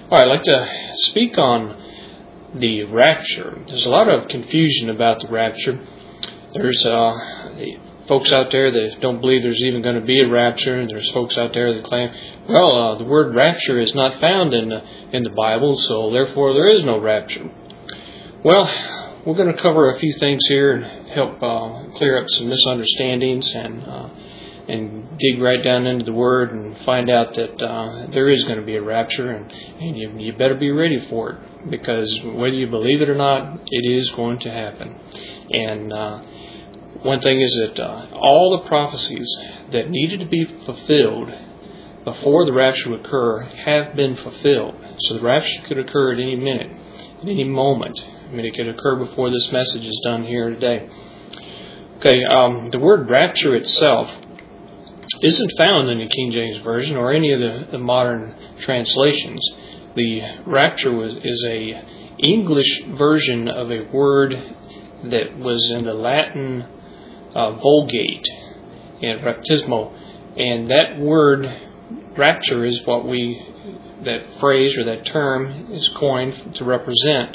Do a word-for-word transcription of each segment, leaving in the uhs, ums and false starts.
All right, I'd like to speak on the rapture. There's a lot of confusion about the rapture. There's uh, folks out there that don't believe there's even going to be a rapture, and there's folks out there that claim, well, uh, the word rapture is not found in the, in the Bible, so therefore there is no rapture. Well, we're going to cover a few things here and help uh, clear up some misunderstandings and uh, and dig right down into the Word and find out that uh, there is going to be a rapture, and, and you, you better be ready for it, because whether you believe it or not, it is going to happen. And uh, one thing is that uh, all the prophecies that needed to be fulfilled before the rapture would occur have been fulfilled. So the rapture could occur at any minute, at any moment. I mean, it could occur before this message is done here today. Okay, um, the word rapture itself isn't found in the King James Version or any of the, the modern translations. The rapture was, is a English version of a word that was in the Latin uh, Vulgate and baptismo, and that word rapture is what we, that phrase or that term is coined to represent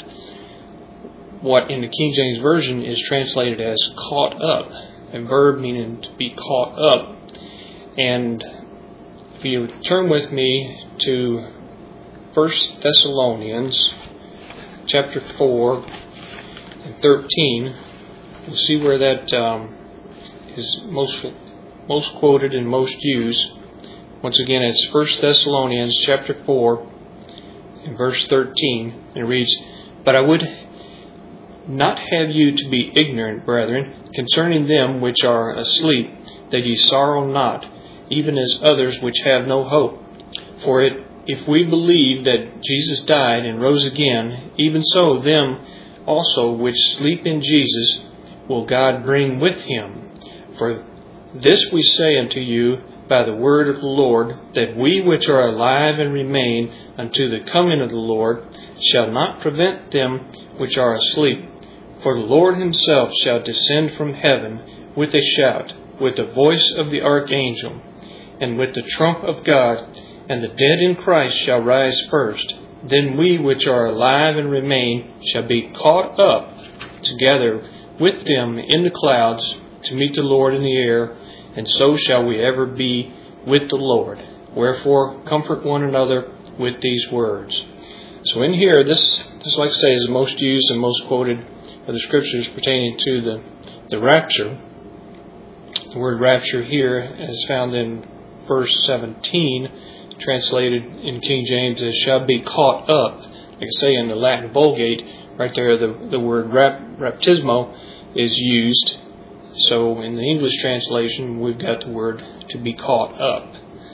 what in the King James Version is translated as caught up, a verb meaning to be caught up. And if you turn with me to First Thessalonians chapter four and thirteen, you'll see where that um, is most most quoted and most used. Once again, it's First Thessalonians chapter four and verse thirteen. It reads, "But I would not have you to be ignorant, brethren, concerning them which are asleep, that ye sorrow not, even as others which have no hope. For it, if we believe that Jesus died and rose again, even so them also which sleep in Jesus will God bring with him. For this we say unto you by the word of the Lord, that we which are alive and remain unto the coming of the Lord shall not prevent them which are asleep. For the Lord himself shall descend from heaven with a shout, with the voice of the archangel, and with the trump of God, and the dead in Christ shall rise first. Then we which are alive and remain shall be caught up together with them in the clouds to meet the Lord in the air, and so shall we ever be with the Lord. Wherefore comfort one another with these words." So in here, this, this like I say, is the most used and most quoted of the scriptures pertaining to the, the rapture. The word rapture here is found in verse seventeen, translated in King James as "shall be caught up." Like I say, in the Latin Vulgate, right there, the, the word rap, baptismo is used. So in the English translation, we've got the word "to be caught up."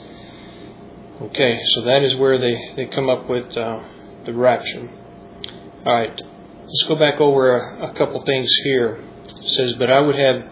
Okay, so that is where they, they come up with uh, the rapture. All right, let's go back over a, a couple things here. It says, "But I would have,"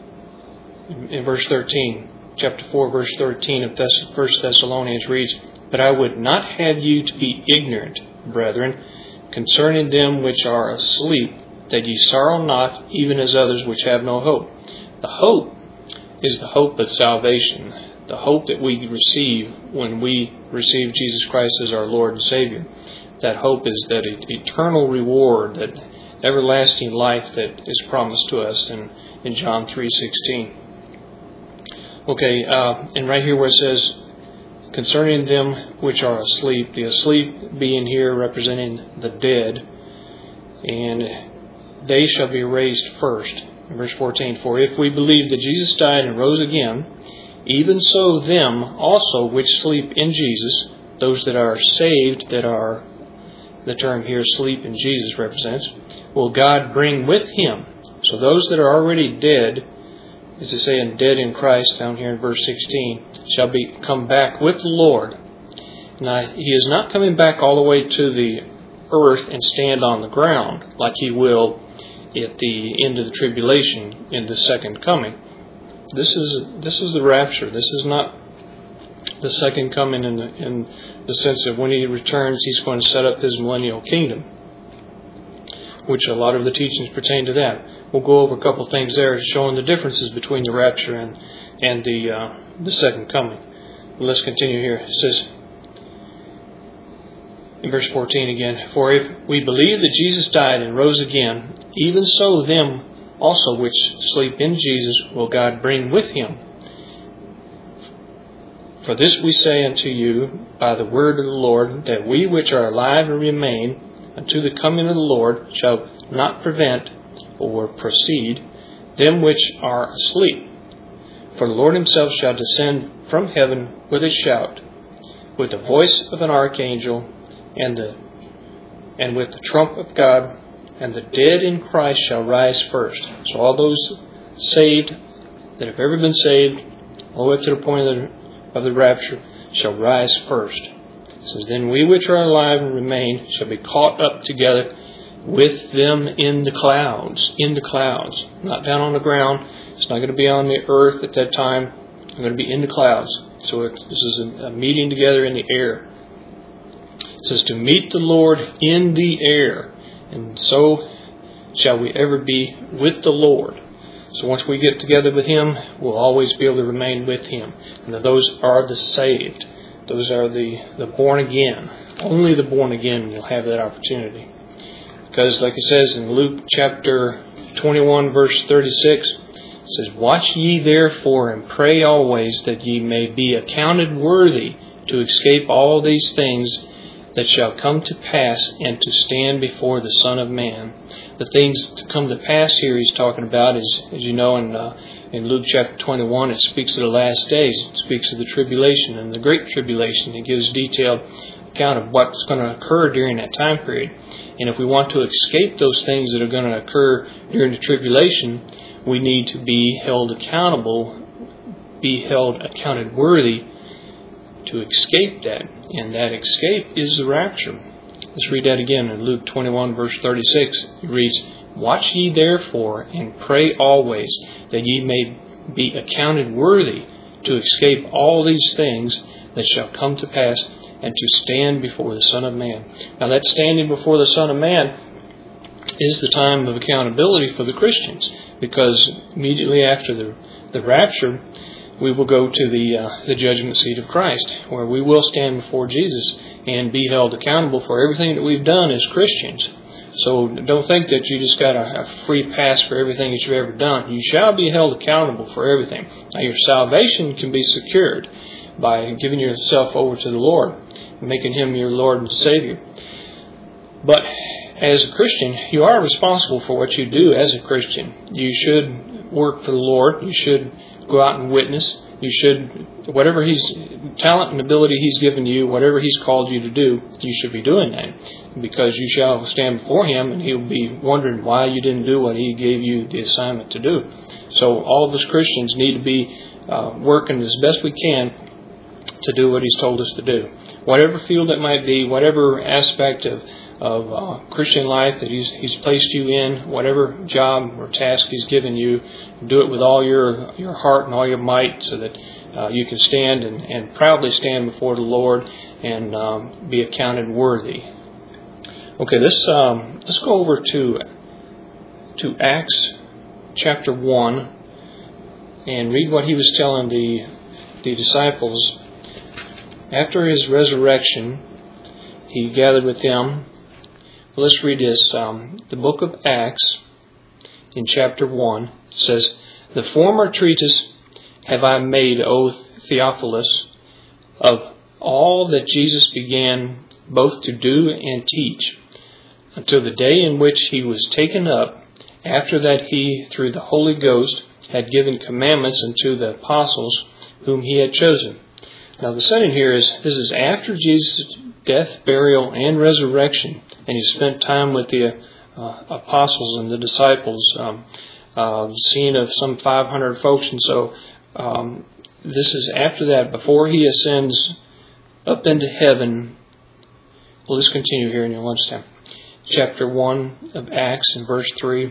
in verse thirteen, chapter four, verse thirteen of First Thessalonians reads, "But I would not have you to be ignorant, brethren, concerning them which are asleep, that ye sorrow not, even as others which have no hope." The hope is the hope of salvation, the hope that we receive when we receive Jesus Christ as our Lord and Savior. That hope is that eternal reward, that everlasting life that is promised to us in, in John three sixteen. Okay, uh, and right here where it says, "concerning them which are asleep," the asleep being here representing the dead, "and they shall be raised first." In verse fourteen, "For if we believe that Jesus died and rose again, even so them also which sleep in Jesus," those that are saved, that are, the term here sleep in Jesus represents, "will God bring with him." So those that are already dead, as they say in dead in Christ down here in verse sixteen, shall be come back with the Lord. Now, he is not coming back all the way to the earth and stand on the ground like he will at the end of the tribulation in the second coming. This is this is the rapture. This is not the second coming in the, in the sense that when he returns, he's going to set up his millennial kingdom, which a lot of the teachings pertain to that. We'll go over a couple things there showing the differences between the rapture and and the uh, the second coming. But let's continue here. It says, In verse fourteen again, for if we believe that Jesus died and rose again, even so them also which sleep in Jesus will God bring with him. For this we say unto you by the word of the Lord, that we which are alive and remain unto the coming of the Lord shall not prevent or precede them which are asleep. For the Lord himself shall descend from heaven with a shout, with the voice of an archangel, and the and with the trump of God, and the dead in Christ shall rise first. So all those saved that have ever been saved, all the way up to the point of the, of the rapture, shall rise first. It says, then we which are alive and remain shall be caught up together with them in the clouds. In the clouds. Not down on the ground. It's not going to be on the earth at that time. It's going to be in the clouds. So it, this is a, a meeting together in the air. It says to meet the Lord in the air. And so shall we ever be with the Lord. So once we get together with him, we'll always be able to remain with him. And those are the saved. Those are the, the born again. Only the born again will have that opportunity. Because like it says in Luke chapter twenty-one verse thirty-six, it says, watch ye therefore and pray always that ye may be accounted worthy to escape all these things that shall come to pass and to stand before the Son of Man. The things to come to pass here he's talking about is, as you know, in uh, in Luke chapter twenty-one, it speaks of the last days. It speaks of the tribulation and the great tribulation. It gives detailed account of what's going to occur during that time period. And if we want to escape those things that are going to occur during the tribulation, we need to be held accountable, be held accounted worthy to escape that. And that escape is the rapture. Let's read that again in Luke twenty-one verse thirty-six. It reads, watch ye therefore and pray always that ye may be accounted worthy to escape all these things that shall come to pass and to stand before the Son of Man. Now that standing before the Son of Man is the time of accountability for the Christians, because immediately after the, the rapture, we will go to the uh, the judgment seat of Christ, where we will stand before Jesus and be held accountable for everything that we've done as Christians. So don't think that you just got a, a free pass for everything that you've ever done. You shall be held accountable for everything. Now your salvation can be secured by giving yourself over to the Lord, making him your Lord and Savior. But as a Christian, you are responsible for what you do as a Christian. You should work for the Lord. You should go out and witness. You should, whatever He's, talent and ability He's given you, whatever He's called you to do, you should be doing that. Because you shall stand before Him and He'll be wondering why you didn't do what He gave you the assignment to do. So all of us Christians need to be uh, working as best we can to do what He's told us to do. Whatever field it might be, whatever aspect of of uh, Christian life that he's, he's placed you in, whatever job or task He's given you, do it with all your your heart and all your might so that uh, you can stand and, and proudly stand before the Lord and um, be accounted worthy. Okay, let's, um, let's go over to, to Acts chapter one and read what He was telling the, the disciples. After His resurrection, He gathered with them. Let's read this. Um, the book of Acts, in chapter one, says, the former treatise have I made, O Theophilus, of all that Jesus began both to do and teach, until the day in which He was taken up, after that He, through the Holy Ghost, had given commandments unto the apostles whom He had chosen. Now the setting here is, this is after Jesus' death, burial, and resurrection. And He spent time with the uh, apostles and the disciples, um, uh, seeing of some five hundred folks. And so um, this is after that, before He ascends up into heaven. Well, let's continue here in your lunchtime. Chapter one of Acts and verse three.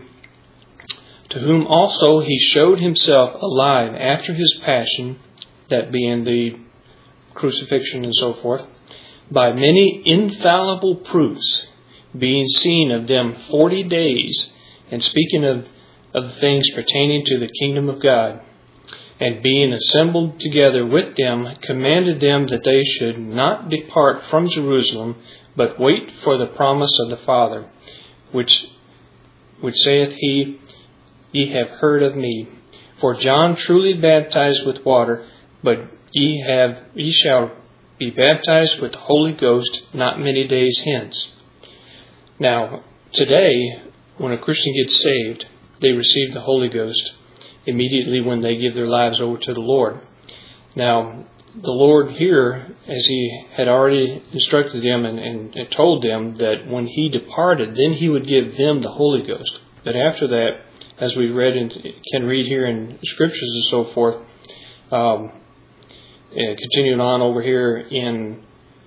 To whom also He showed Himself alive after His passion, that being the crucifixion and so forth, by many infallible proofs, being seen of them forty days, and speaking of, of things pertaining to the kingdom of God, and being assembled together with them, commanded them that they should not depart from Jerusalem, but wait for the promise of the Father, which which saith he, Ye have heard of me. For John truly baptized with water, but ye have ye shall be baptized with the Holy Ghost not many days hence. Now, today, when a Christian gets saved, they receive the Holy Ghost immediately when they give their lives over to the Lord. Now, the Lord here, as He had already instructed them and, and, and told them that when He departed, then He would give them the Holy Ghost. But after that, as we read and can read here in Scriptures and so forth, um, and continuing on over here in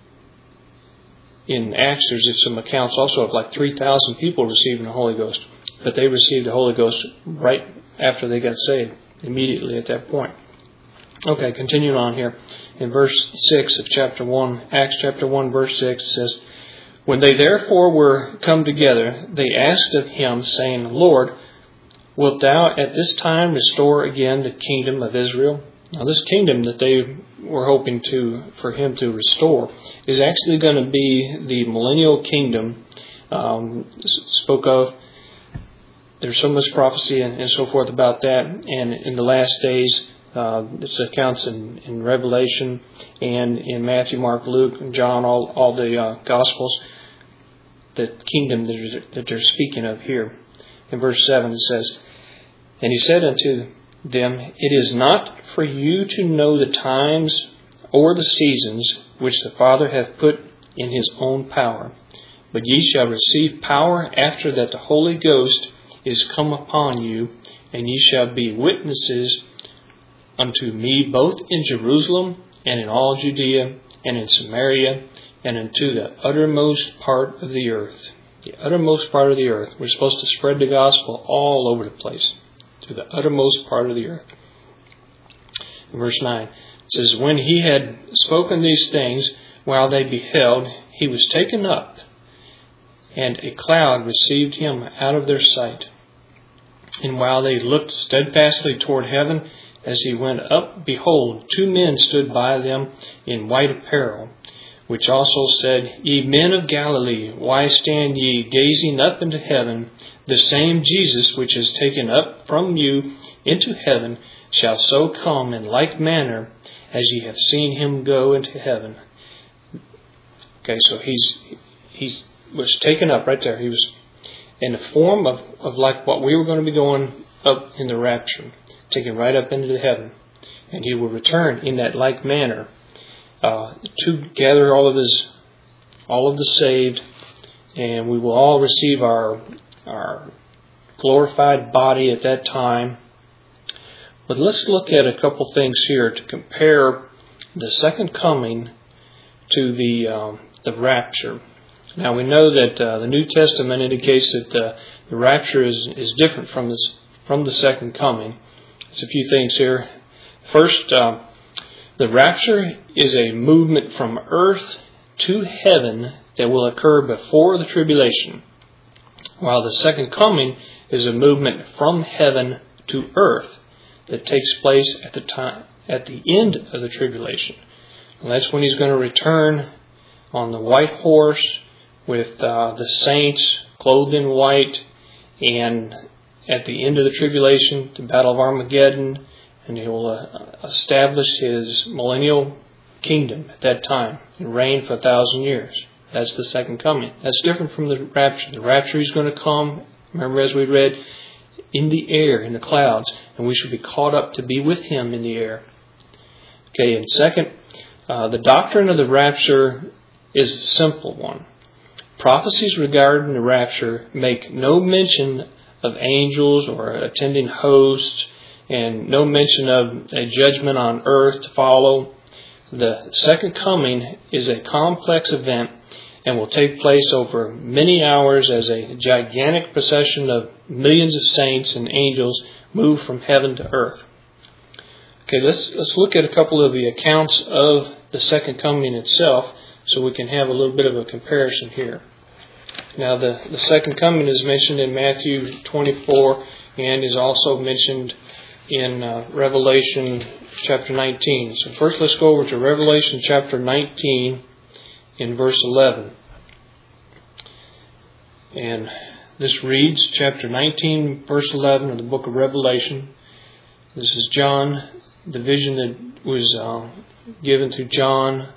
in Acts, there's some accounts also of like three thousand people receiving the Holy Ghost. But they received the Holy Ghost right after they got saved, immediately at that point. Okay, continuing on here. In verse six of chapter one, Acts chapter one, verse six, it says, When they therefore were come together, they asked of him, saying, Lord, wilt thou at this time restore again the kingdom of Israel? Now this kingdom that they were hoping to for him to restore is actually going to be the millennial kingdom um, spoke of. There's so much prophecy and, and so forth about that. And in the last days, uh, it's accounts in, in Revelation and in Matthew, Mark, Luke, and John, all, all the uh, Gospels, the kingdom that, that they're speaking of here. In verse seven it says, And he said unto them, It is not for you to know the times or the seasons which the Father hath put in His own power, but ye shall receive power after that the Holy Ghost is come upon you, and ye shall be witnesses unto me both in Jerusalem and in all Judea and in Samaria and unto the uttermost part of the earth. The uttermost part of the earth. We're supposed to spread the gospel all over the place, to the uttermost part of the earth. In verse nine, it says, When he had spoken these things, while they beheld, he was taken up, and a cloud received him out of their sight. And while they looked steadfastly toward heaven, as he went up, behold, two men stood by them in white apparel, which also said, Ye men of Galilee, why stand ye gazing up into heaven? The same Jesus which is taken up from you into heaven shall so come in like manner as ye have seen him go into heaven. Okay, so he's he was taken up right there. He was in the form of, of like what we were going to be going up in the rapture, taken right up into the heaven. And he will return in that like manner uh, to gather all of his, all of the saved, and we will all receive our our glorified body at that time. But let's look at a couple things here to compare the second coming to the um, the rapture. Now we know that uh, the New Testament indicates that uh, the rapture is, is different from this from the second coming. There's a few things here. First, uh, the rapture is a movement from earth to heaven that will occur before the tribulation, while the second coming is a movement from heaven to earth that takes place at the time at the end of the tribulation. And that's when he's going to return on the white horse with uh, the saints clothed in white, and at the end of the tribulation, the Battle of Armageddon, and he will uh, establish his millennial kingdom at that time and reign for a thousand years. That's the second coming. That's different from the rapture. The rapture is going to come, remember as we read, in the air, in the clouds, and we should be caught up to be with him in the air. Okay, and second, uh, the doctrine of the rapture is a simple one. Prophecies regarding the rapture make no mention of angels or attending hosts, and no mention of a judgment on earth to follow. The second coming is a complex event and will take place over many hours as a gigantic procession of millions of saints and angels move from heaven to earth. Okay, let's let's look at a couple of the accounts of the second coming itself so we can have a little bit of a comparison here. Now, the, the second coming is mentioned in Matthew twenty-four and is also mentioned in uh, Revelation chapter nineteen. So first let's go over to Revelation chapter nineteen in verse eleven. And this reads chapter nineteen, verse eleven of the book of Revelation. This is John, the vision that was uh, given to John.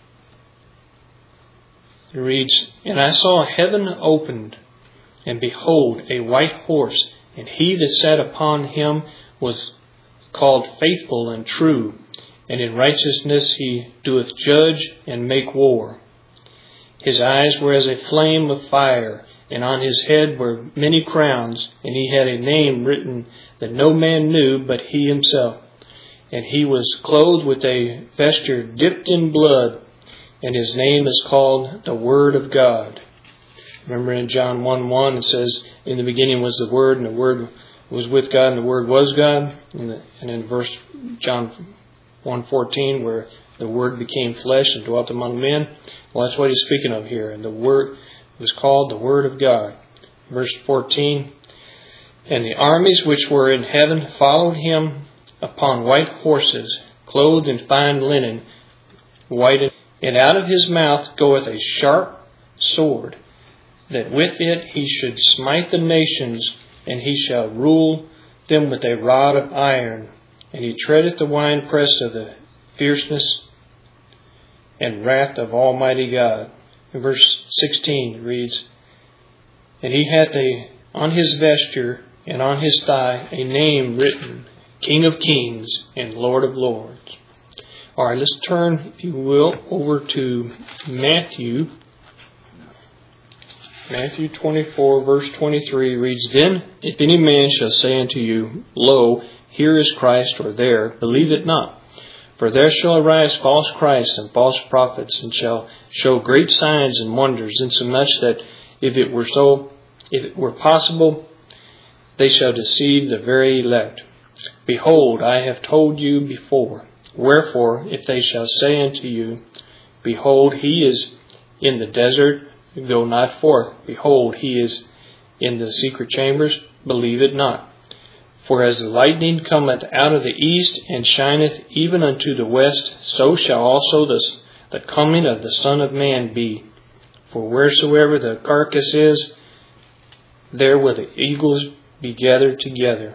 It reads, "And I saw heaven opened, and behold, a white horse, and he that sat upon him was called Faithful and True, and in righteousness he doeth judge and make war. His eyes were as a flame of fire, and on his head were many crowns, and he had a name written that no man knew but he himself. And he was clothed with a vesture dipped in blood, and his name is called the Word of God." Remember in John one one it says, "In the beginning was the Word, and the Word was with God, and the Word was God." And, the, and in verse John one fourteen, where the Word became flesh and dwelt among men. Well, that's what he's speaking of here. And the Word was called the Word of God. Verse fourteen, "And the armies which were in heaven followed him upon white horses, clothed in fine linen, white, and out of his mouth goeth a sharp sword, that with it he should smite the nations, and he shall rule them with a rod of iron. And he treadeth the winepress of the fierceness and wrath of Almighty God." In verse sixteen it reads, "And he hath a, on his vesture and on his thigh a name written, King of Kings and Lord of Lords." All right, let's turn, if you will, over to Matthew. Matthew twenty-four, verse twenty-three reads, "Then if any man shall say unto you, Lo, here is Christ, or there, believe it not. For there shall arise false Christs and false prophets, and shall show great signs and wonders, insomuch that if it were so, if it were possible, they shall deceive the very elect. Behold, I have told you before. Wherefore, if they shall say unto you, Behold, he is in the desert, go not forth. Behold, he is in the secret chambers, believe it not. For as the lightning cometh out of the east, and shineth even unto the west, so shall also the, the coming of the Son of Man be. For wheresoever the carcass is, there will the eagles be gathered together."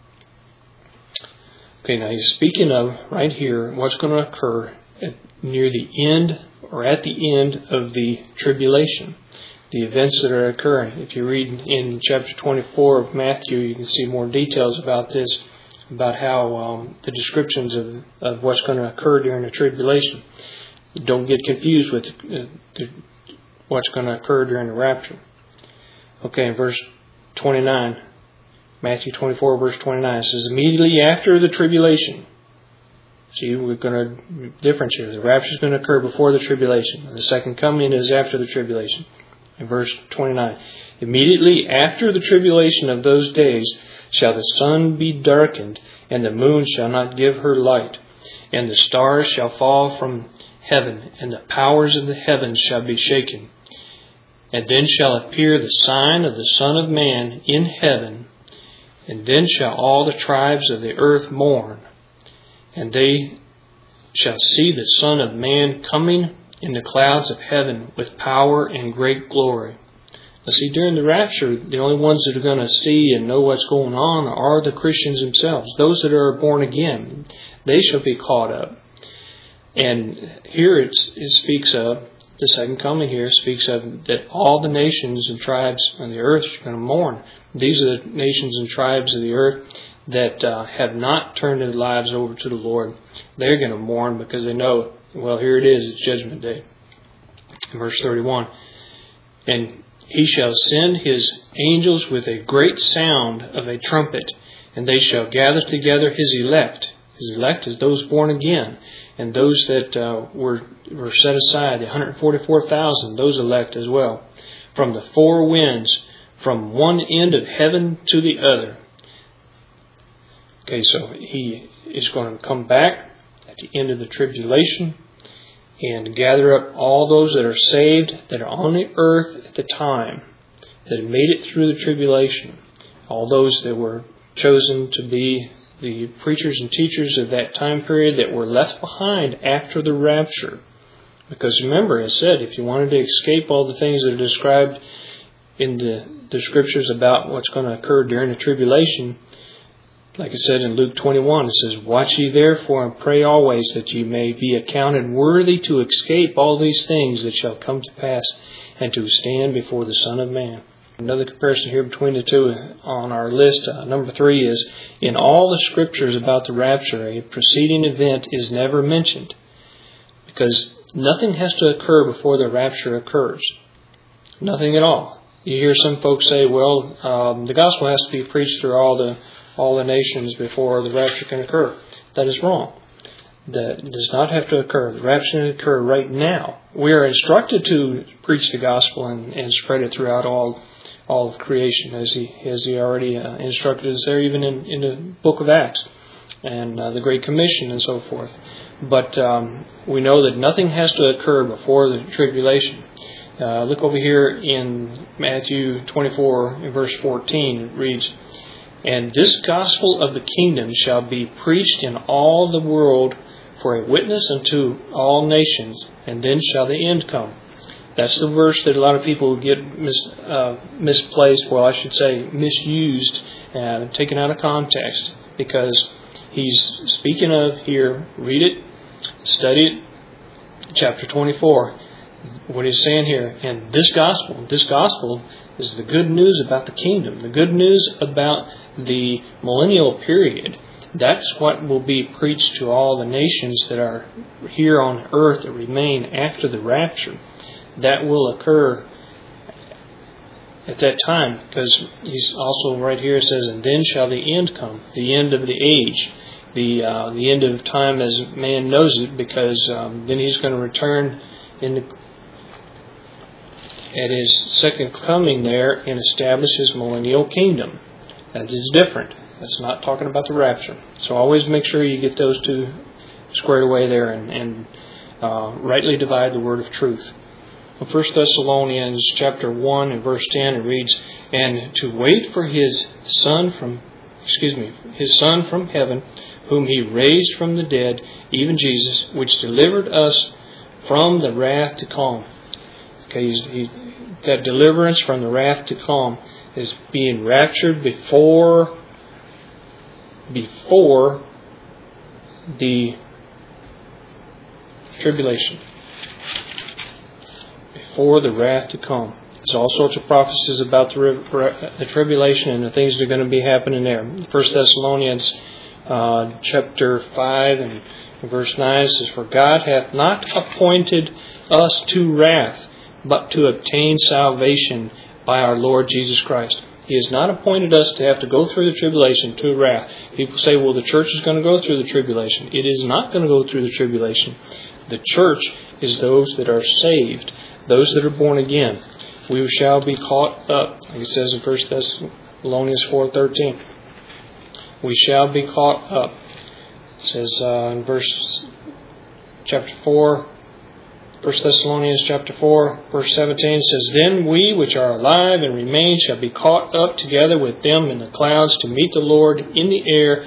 Okay, now he's speaking of, right here, what's going to occur at, near the end, or at the end of the tribulation. The events that are occurring. If you read in chapter twenty-four of Matthew, you can see more details about this, about how um, the descriptions of, of what's going to occur during the tribulation. Don't get confused with uh, the, what's going to occur during the rapture. Okay, in verse twenty-nine, Matthew twenty-four, verse twenty-nine, it says, "Immediately after the tribulation." See, we're going to differentiate. The rapture is going to occur before the tribulation. And the second coming is after the tribulation. In verse twenty-nine, "Immediately after the tribulation of those days shall the sun be darkened, and the moon shall not give her light, and the stars shall fall from heaven, and the powers of the heavens shall be shaken. And then shall appear the sign of the Son of Man in heaven, and then shall all the tribes of the earth mourn, and they shall see the Son of Man coming in the clouds of heaven with power and great glory." Now see, during the rapture, the only ones that are going to see and know what's going on are the Christians themselves. Those that are born again, they shall be caught up. And here it's, it speaks of, the second coming here speaks of that all the nations and tribes on the earth are going to mourn. These are the nations and tribes of the earth that uh, have not turned their lives over to the Lord. They're going to mourn because they know, well, here it is, it's Judgment Day. Verse thirty-one, "And he shall send his angels with a great sound of a trumpet, and they shall gather together his elect." His elect is those born again, and those that uh, were were set aside, the one hundred forty-four thousand, those elect as well, "from the four winds, from one end of heaven to the other." Okay, so he is going to come back at the end of the tribulation and gather up all those that are saved, that are on the earth at the time, that have made it through the tribulation. All those that were chosen to be the preachers and teachers of that time period that were left behind after the rapture. Because remember, I said, if you wanted to escape all the things that are described in the, the scriptures about what's going to occur during the tribulation, like it said in Luke twenty-one, it says, "Watch ye therefore and pray always, that ye may be accounted worthy to escape all these things that shall come to pass, and to stand before the Son of Man." Another comparison here between the two on our list, uh, number three, is in all the scriptures about the rapture, a preceding event is never mentioned, because nothing has to occur before the rapture occurs. Nothing at all. You hear some folks say, well, um, the gospel has to be preached through all the all the nations before the rapture can occur. That is wrong. That does not have to occur. The rapture can occur right now. We are instructed to preach the gospel and, and spread it throughout all all of creation, as he as he already uh, instructed us there, even in, in the book of Acts and uh, the Great Commission and so forth. But um, we know that nothing has to occur before the tribulation. Uh, look over here in Matthew twenty-four, in verse fourteen. It reads, "And this gospel of the kingdom shall be preached in all the world for a witness unto all nations, and then shall the end come." That's the verse that a lot of people get mis, uh, misplaced, well, I should say misused, and taken out of context, because he's speaking of here, read it, study it, chapter twenty-four. What he's saying here, and this gospel, this gospel is the good news about the kingdom, the good news about the millennial period. That's what will be preached to all the nations that are here on earth that remain after the rapture. That will occur at that time, because he's also right here says, "And then shall the end come," the end of the age, the uh, the end of time as man knows it, because um, then he's going to return in the, at his second coming there and establish his millennial kingdom. That is different. That's not talking about the rapture. So always make sure you get those two squared away there and, and uh, rightly divide the word of truth. In First Thessalonians chapter one and verse ten, it reads, "And to wait for his son from, excuse me, his son from heaven, whom he raised from the dead, even Jesus, which delivered us from the wrath to come." Okay, he, that deliverance from the wrath to come is being raptured before, before the tribulation. Before the wrath to come. There's all sorts of prophecies about the, the tribulation and the things that are going to be happening there. First Thessalonians uh, chapter five and verse nine says, "For God hath not appointed us to wrath, but to obtain salvation by our Lord Jesus Christ." He has not appointed us to have to go through the tribulation to wrath. People say, well, the church is going to go through the tribulation. It is not going to go through the tribulation. The church is those that are saved, those that are born again. We shall be caught up, like it says in First Thessalonians four thirteen. We shall be caught up. It says uh, in verse chapter four, First Thessalonians chapter four, verse seventeen says, "Then we which are alive and remain shall be caught up together with them in the clouds to meet the Lord in the air.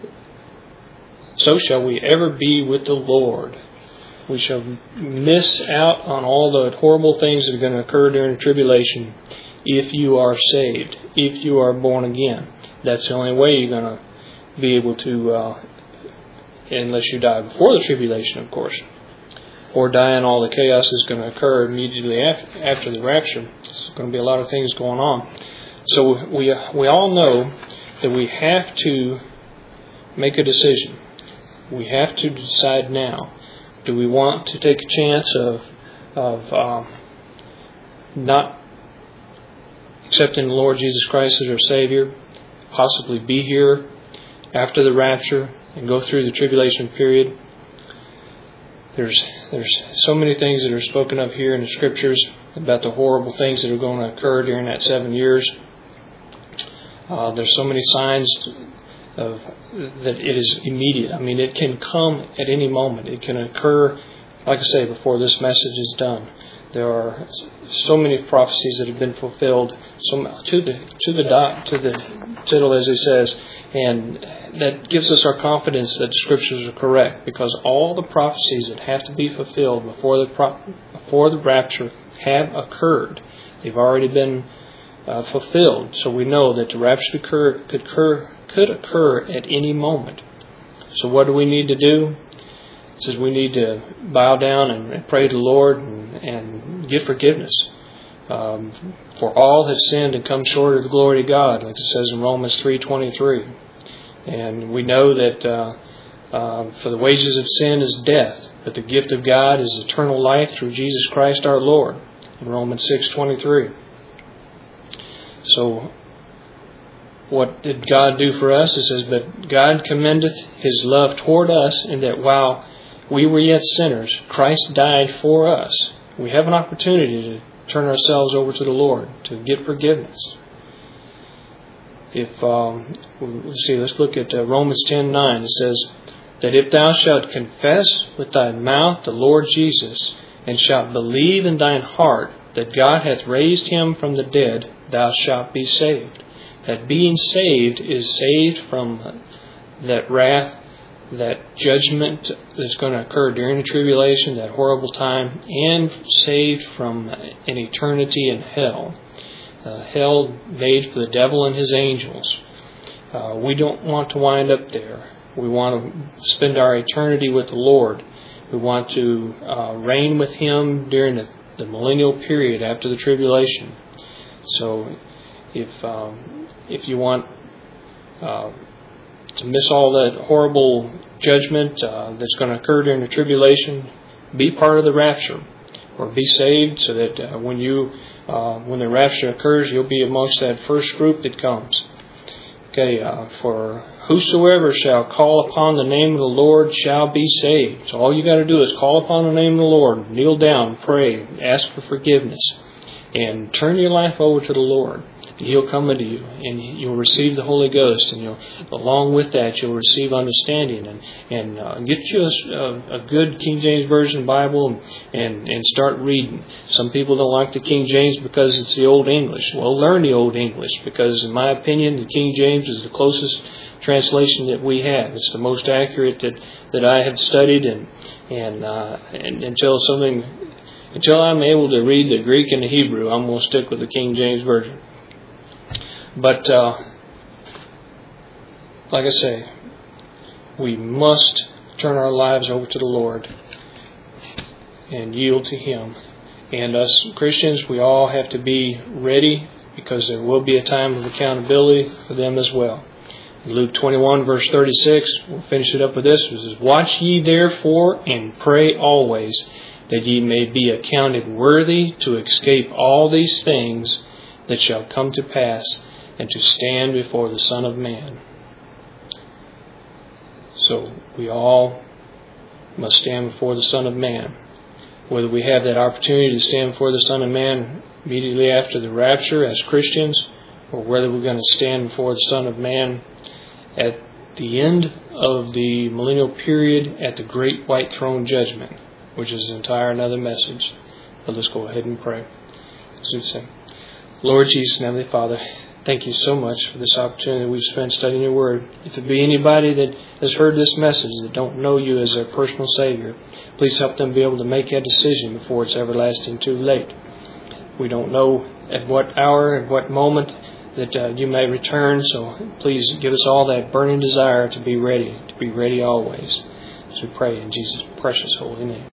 So shall we ever be with the Lord." We shall miss out on all the horrible things that are going to occur during the tribulation if you are saved, if you are born again. That's the only way you're going to be able to, uh, unless you die before the tribulation, of course, or die and all the chaos is going to occur immediately after the rapture. There's going to be a lot of things going on. So we we all know that we have to make a decision. We have to decide now. Do we want to take a chance of of um, not accepting the Lord Jesus Christ as our Savior, possibly be here after the rapture and go through the tribulation period? There's there's so many things that are spoken of here in the Scriptures about the horrible things that are going to occur during that seven years. Uh, there's so many signs of that it is immediate. I mean, it can come at any moment. It can occur, like I say, before this message is done. There are so many prophecies that have been fulfilled, so to the to the dot, to the tittle, as he says, and that gives us our confidence that the Scriptures are correct, because all the prophecies that have to be fulfilled before the pro- before the rapture have occurred. They've already been uh, fulfilled. So we know that the rapture occur, could, occur, could occur at any moment. So what do we need to do? It says we need to bow down and pray to the Lord and, and get forgiveness. Um, for all have sinned and come short of the glory of God, like it says in Romans three twenty-three. And we know that uh, uh, for the wages of sin is death, but the gift of God is eternal life through Jesus Christ our Lord, in Romans six twenty-three. So, what did God do for us? It says, but God commendeth His love toward us, in that while we were yet sinners, Christ died for us. We have an opportunity to turn ourselves over to the Lord, to get forgiveness. If um, let's see, let's look at uh, Romans ten nine. It says that if thou shalt confess with thy mouth the Lord Jesus, and shalt believe in thine heart that God hath raised Him from the dead, thou shalt be saved. That being saved is saved from that wrath, that judgment that's going to occur during the tribulation, that horrible time, and saved from an eternity in hell. Uh, hell made for the devil and his angels. Uh, we don't want to wind up there. We want to spend our eternity with the Lord. We want to uh, reign with Him during the, the millennial period after the tribulation. So, if um, if you want uh, to miss all that horrible judgment uh, that's going to occur during the tribulation, be part of the rapture, or be saved, so that uh, when you uh, when the rapture occurs, you'll be amongst that first group that comes. Okay, uh, for whosoever shall call upon the name of the Lord shall be saved. So all you got to do is call upon the name of the Lord, kneel down, pray, ask for forgiveness, and turn your life over to the Lord. He'll come into you, and you'll receive the Holy Ghost, and you'll, along with that, you'll receive understanding, and and uh, get you a, a good King James Version Bible, and and start reading. Some people don't like the King James because it's the Old English. Well, learn the Old English, because in my opinion, the King James is the closest translation that we have. It's the most accurate that, that I have studied, and and uh, and until something, until I'm able to read the Greek and the Hebrew, I'm going to stick with the King James Version. But, uh, like I say, we must turn our lives over to the Lord and yield to Him. And us Christians, we all have to be ready, because there will be a time of accountability for them as well. In Luke twenty-one, verse thirty-six, we'll finish it up with this. It says, watch ye therefore, and pray always, that ye may be accounted worthy to escape all these things that shall come to pass, and to stand before the Son of Man. So we all must stand before the Son of Man. Whether we have that opportunity to stand before the Son of Man immediately after the rapture as Christians, or whether we're going to stand before the Son of Man at the end of the millennial period at the great white throne judgment, which is an entire another message. But let's go ahead and pray. Lord Jesus and Heavenly Father, thank you so much for this opportunity we've spent studying your Word. If there be anybody that has heard this message that don't know you as their personal Savior, please help them be able to make that decision before it's everlasting too late. We don't know at what hour, at what moment that uh, you may return, so please give us all that burning desire to be ready, to be ready always. As we pray in Jesus' precious holy name.